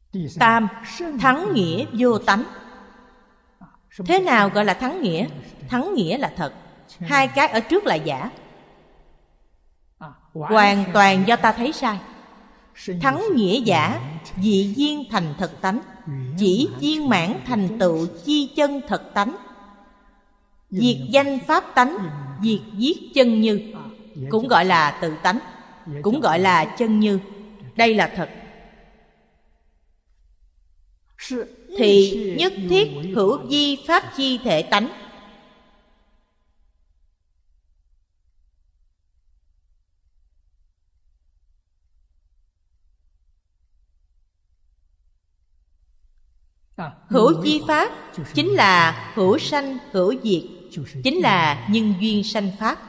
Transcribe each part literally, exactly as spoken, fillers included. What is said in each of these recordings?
Tam, thắng nghĩa vô tánh. Thế nào gọi là thắng nghĩa? Thắng nghĩa là thật. Hai cái ở trước là giả. Hoàn toàn do ta thấy sai. Thắng nghĩa giả, dị viên thành thật tánh. Chỉ viên mãn thành tựu chi chân thật tánh. Diệt danh pháp tánh, diệt giết chân như. Cũng gọi là tự tánh, cũng gọi là chân như. Đây là thật. Thì nhất thiết hữu vi pháp chi thể tánh. Hữu vi pháp chính là hữu sanh hữu diệt, chính là nhân duyên sanh pháp,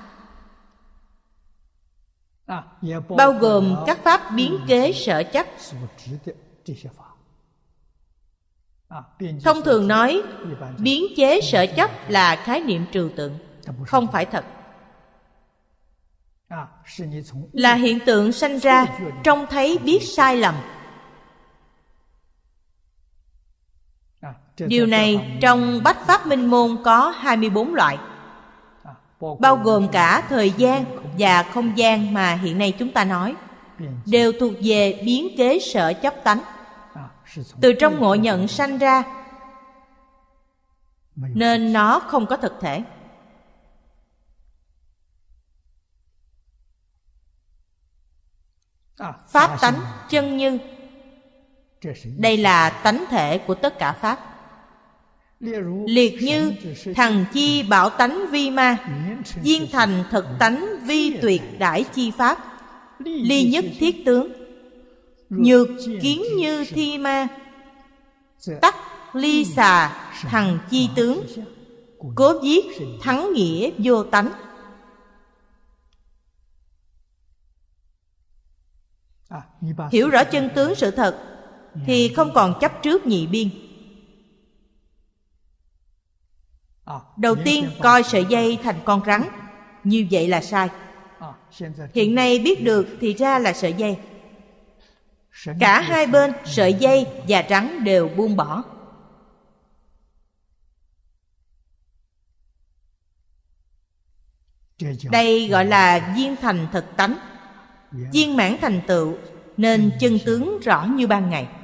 bao gồm các pháp biến kế sở chấp. Thông thường nói biến chế sở chấp là khái niệm trừu tượng, không phải thật. Là hiện tượng sanh ra trông thấy biết sai lầm. Điều này trong Bách Pháp Minh Môn có hai mươi bốn loại, bao gồm cả thời gian và không gian mà hiện nay chúng ta nói, đều thuộc về biến kế sở chấp tánh. Từ trong ngộ nhận sanh ra, nên nó không có thực thể. Pháp tánh chân như, đây là tánh thể của tất cả pháp. Liệt như thằng chi bảo tánh vi ma, viên thành thực tánh vi tuyệt đãi chi pháp. Ly nhất thiết tướng, nhược kiến như thi ma, tắc ly xà thằng chi tướng. Cố viết thắng nghĩa vô tánh. Hiểu rõ chân tướng sự thật thì không còn chấp trước nhị biên. Đầu tiên coi sợi dây thành con rắn, như vậy là sai. Hiện nay biết được thì ra là sợi dây. Cả hai bên sợi dây và rắn đều buông bỏ. Đây gọi là viên thành thực tánh, viên mãn thành tựu, nên chân tướng rõ như ban ngày.